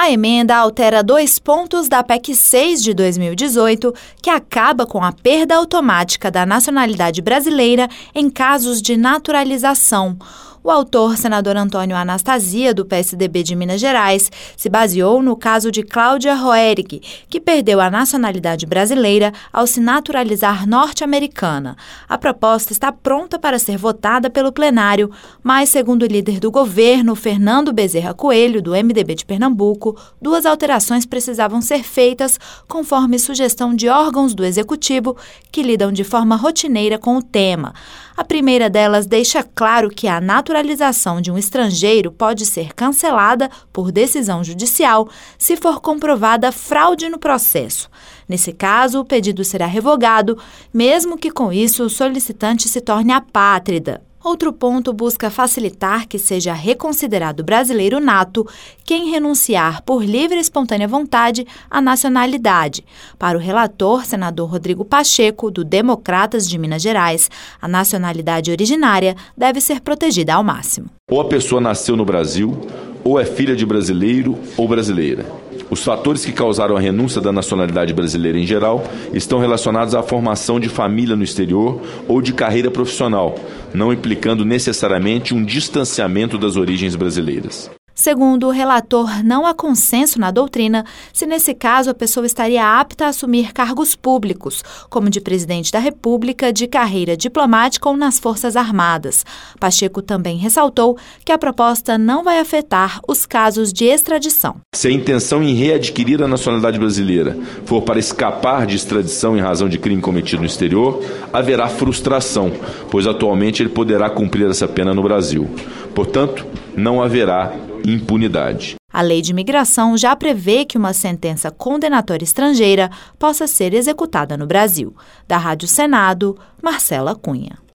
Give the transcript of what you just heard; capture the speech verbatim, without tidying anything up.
A emenda altera dois pontos da P E C seis de dois mil e dezoito, que acaba com a perda automática da nacionalidade brasileira em casos de naturalização. O autor, senador Antônio Anastasia, do P S D B de Minas Gerais, se baseou no caso de Cláudia Roerig, que perdeu a nacionalidade brasileira ao se naturalizar norte-americana. A proposta está pronta para ser votada pelo plenário, mas, segundo o líder do governo, Fernando Bezerra Coelho, do M D B de Pernambuco, duas alterações precisavam ser feitas conforme sugestão de órgãos do Executivo que lidam de forma rotineira com o tema. A primeira delas deixa claro que a naturalização de um estrangeiro pode ser cancelada por decisão judicial se for comprovada fraude no processo. Nesse caso, o pedido será revogado, mesmo que com isso o solicitante se torne apátrida. Outro ponto busca facilitar que seja reconsiderado brasileiro nato quem renunciar por livre e espontânea vontade à nacionalidade. Para o relator, senador Rodrigo Pacheco, do Democratas de Minas Gerais, a nacionalidade originária deve ser protegida ao máximo. Ou a pessoa nasceu no Brasil, ou é filha de brasileiro ou brasileira. Os fatores que causaram a renúncia da nacionalidade brasileira em geral estão relacionados à formação de família no exterior ou de carreira profissional, não implicando necessariamente um distanciamento das origens brasileiras. Segundo o relator, não há consenso na doutrina se, nesse caso, a pessoa estaria apta a assumir cargos públicos, como de presidente da República, de carreira diplomática ou nas Forças Armadas. Pacheco também ressaltou que a proposta não vai afetar os casos de extradição. Se a intenção em readquirir a nacionalidade brasileira for para escapar de extradição em razão de crime cometido no exterior, haverá frustração, pois atualmente ele poderá cumprir essa pena no Brasil. Portanto, não haverá impunidade. A lei de imigração já prevê que uma sentença condenatória estrangeira possa ser executada no Brasil. Da Rádio Senado, Marcela Cunha.